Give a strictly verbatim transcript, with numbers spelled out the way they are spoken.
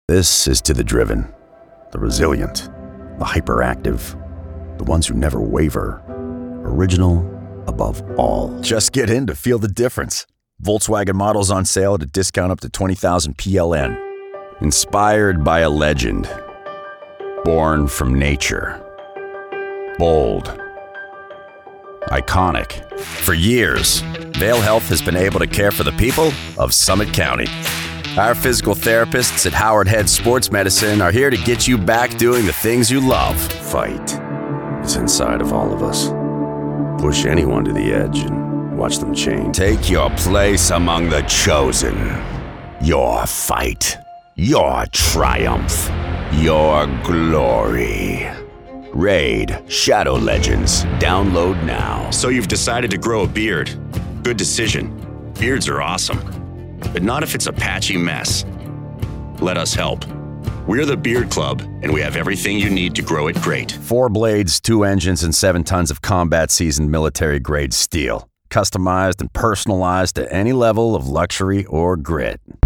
This is to the driven, the resilient, the hyperactive, the ones who never waver. Original above all. Just get in to feel the difference. Volkswagen models on sale at a discount up to twenty thousand P L N. Inspired by a legend. Born from nature. Bold. Iconic. For years, Vale Health has been able to care for the people of Summit County. Our physical therapists at Howard Head Sports Medicine are here to get you back doing the things you love. Fight is inside of all of us. Push anyone to the edge and watch them change. Take your place among the chosen. Your fight. Your triumph. Your glory. Raid Shadow Legends. Download now. So you've decided to grow a beard. Good decision. Beards are awesome. But not if it's a patchy mess. Let us help. We're the Beard Club, and we have everything you need to grow it great. Four blades, two engines, and seven tons of combat-seasoned military-grade steel. Customized and personalized to any level of luxury or grit.